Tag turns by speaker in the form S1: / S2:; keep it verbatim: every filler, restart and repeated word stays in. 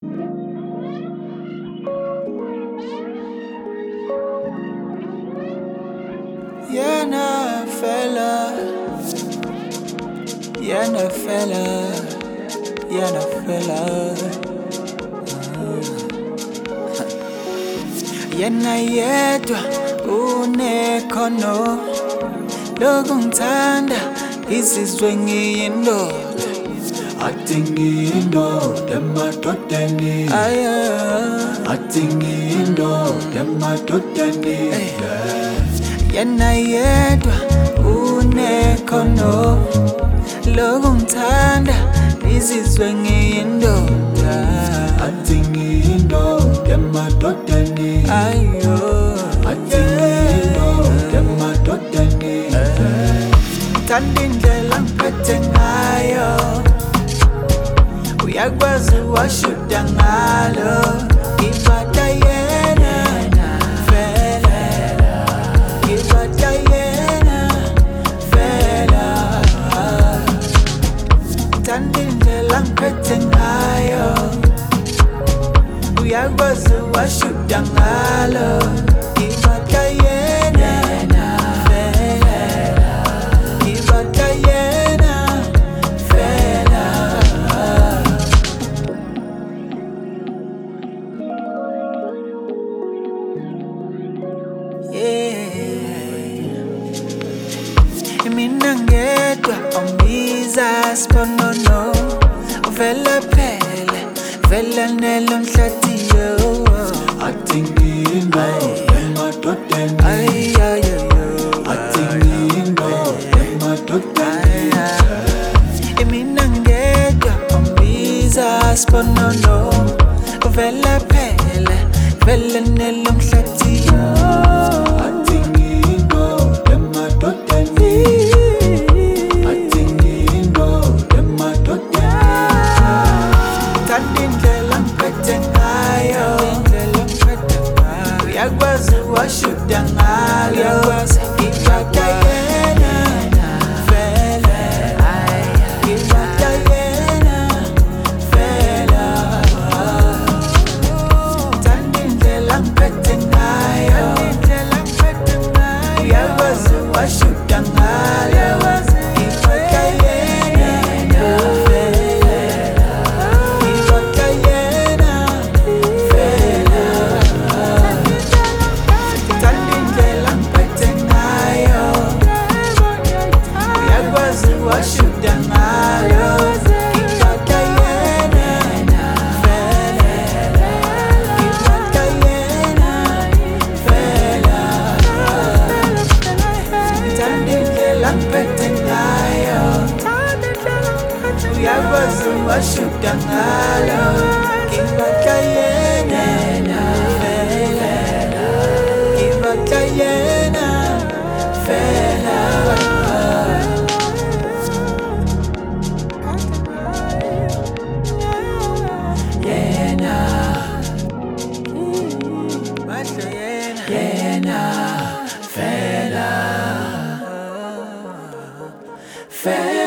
S1: Yeah, nah, fella. Yeah, nah, fella. Yeah, nah, fella. Yena yedwa unekhono lokungithanda izizwe ngiyindoda
S2: athi ngiyindoda emadodeni athi ngiyindoda emadodeni
S1: Yena yedwa unekhono lokungithanda izizwe ngiyindoda
S2: athi ngiyindoda emadodeni
S1: ayo
S2: athi ngiyindoda emadodeni
S1: Thanda indlela ngiphethe ngayo uyakwazi washuda ngalo ngibata yena fela ngibata yena fela Thanda indlela ngiphethe ngayo uyakwazi washuda ngalo ngibata yena fela ngibata yena fela yeah mina ngedwa ombiza sponono vele phele vele nelomhlatiyo
S2: athi ngiyindoda emadodeni
S1: ay ay ay
S2: athi ngiyindoda emadodeni
S1: mina ngedwa ombiza sponono vele phele vele nelomhlatiyo
S2: athi ngiyindoda emadodeni athi ngiyindoda emadodeni
S1: Thanda indlela ngiphethe ngayo uyakwazi washuda ngayo ngibata yena fela ngibata yena fela Thanda indlela ngiphethe ngayo uyakwazi washuda ngayo ngibata yena fela ngibata yena fela Thanda indlela ngiphethe ngayo uyakwazi washuda ngayo ngibata yena fela ngibata yena fela Thanda indlela ngiphethe ngayo uyakwazi washuda ngalo ngibata yena fela ngibata yena fela yena badla yena yena fela fela